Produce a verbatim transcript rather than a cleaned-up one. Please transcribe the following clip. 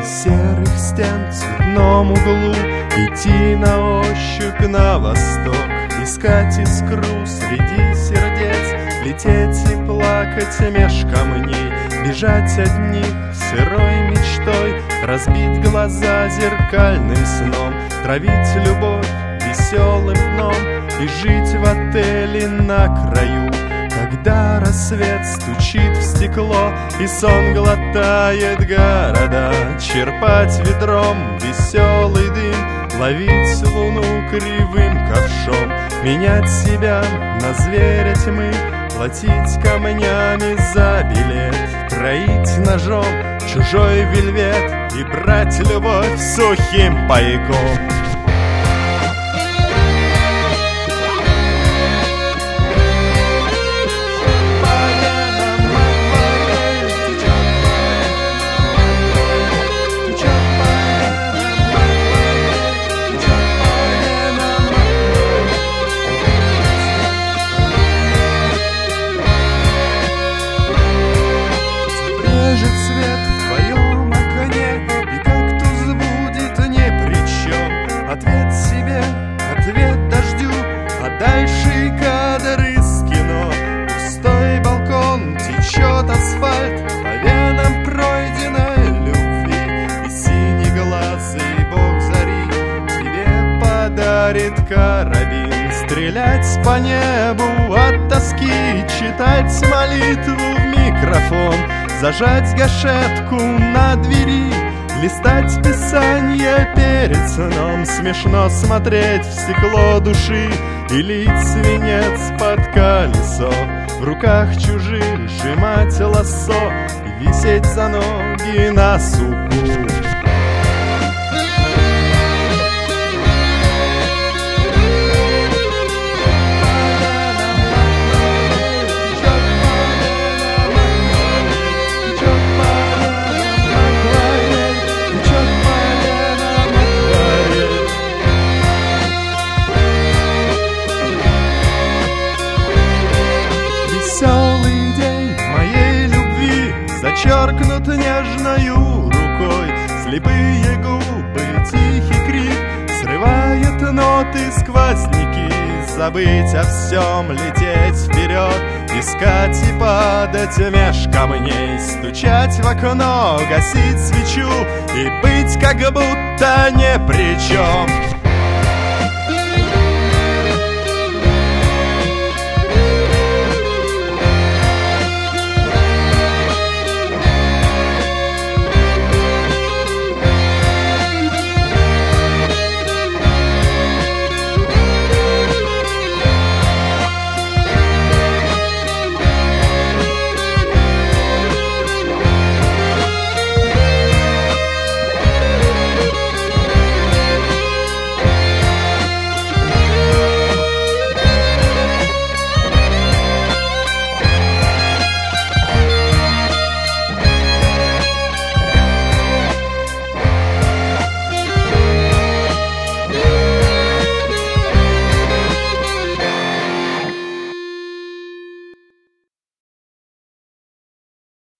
серых стен в цветном углу, идти на ощупь на восток, искать искру среди сердец, лететь и плакать меж камней, бежать от них сырой мечтой, разбить глаза зеркальным сном, травить любовь веселым дном и жить в отеле на краю. Когда рассвет стучит в стекло и сон глотает города, черпать ведром веселый дым, ловить луну кривым ковшом, менять себя на зверя тьмы, платить камнями за билет, кроить ножом чужой вельвет и брать любовь сухим пайком. Свет в твоем окне, и кактус будет ни при чем. Ответ себе, ответ дождю, а дальше и кадр из кино. Пустой балкон, течет асфальт по венам пройденной любви, и синеглазый бог зари тебе подарит карабин. Стрелять по небу от тоски, читать молитву в микрофон, зажать гашетку на двери, листать писанье перед сном. Смешно смотреть в стекло души и лить свинец под колесо, в руках чужих сжимать лассо и висеть за ноги на суку. Веселый день моей любви зачеркнут нежною рукой, слепые губы, тихий крик срывает ноты сквозняки. Забыть о всем, лететь вперед, искать и падать меж камней, стучать в окно, гасить свечу и быть как будто ни при чем.